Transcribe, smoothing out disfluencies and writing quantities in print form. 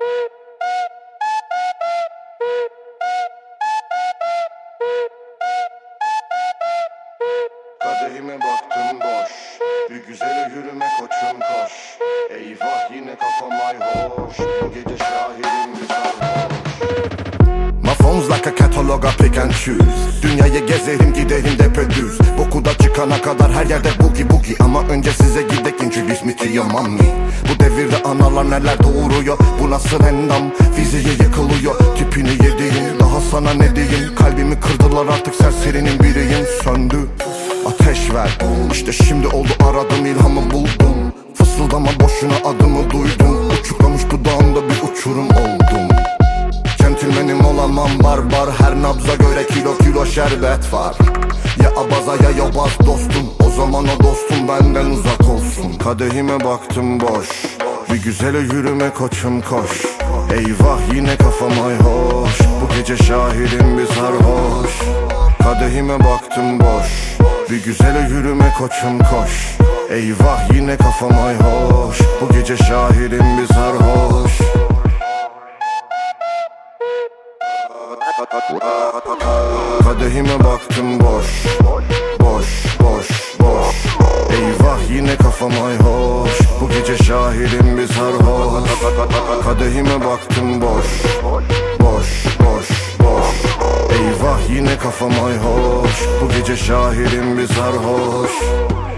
Kadehime baktım boş, bir güzele yürüme koçum koş. Eyvah yine kafam ayhoş, bu gece şahidim bir sarhoş. My phone's like a catalog, I pick and choose. Dünyayı gezerim giderim depedüz. Bokuda çıkana kadar her yerde boogie boogie. Ama önce size gidek introduce me to your mommy. Bu devirde analar neler doğuruyor. Bu nasıl endam, fiziği yıkılıyor. Tipini yediğim, daha sana ne diyeyim. Kalbimi kırdılar artık serserinin biriyim. Söndü, ateş ver. İşte şimdi oldu aradım ilhamı buldum. Fısıldama boşuna adımı duydum. Uçuklamış dudağımda bir uçurum oldum. Centilmenim olamam barbar. Her nabza göre kilo kilo şerbet var. Ya abaza ya yobaz dostum. O zaman o dostum benden uzak olsun. Kadehime baktım boş, bir güzele yürüme koçum koş. Eyvah yine kafam ayhoş, bu gece şahidim bir sarhoş. Kadehime baktım boş, bir güzele yürüme koçum koş. Eyvah yine kafam ayhoş, bu gece şahidim bir sarhoş. Kadehime baktım boş, boş, boş, boş. Eyvah yine kafam ayhoş, bu gece şahidim bir sarhoş. Kadehime baktım boş, boş, boş, boş. Eyvah yine kafam ayhoş, bu gece şahidim bir sarhoş.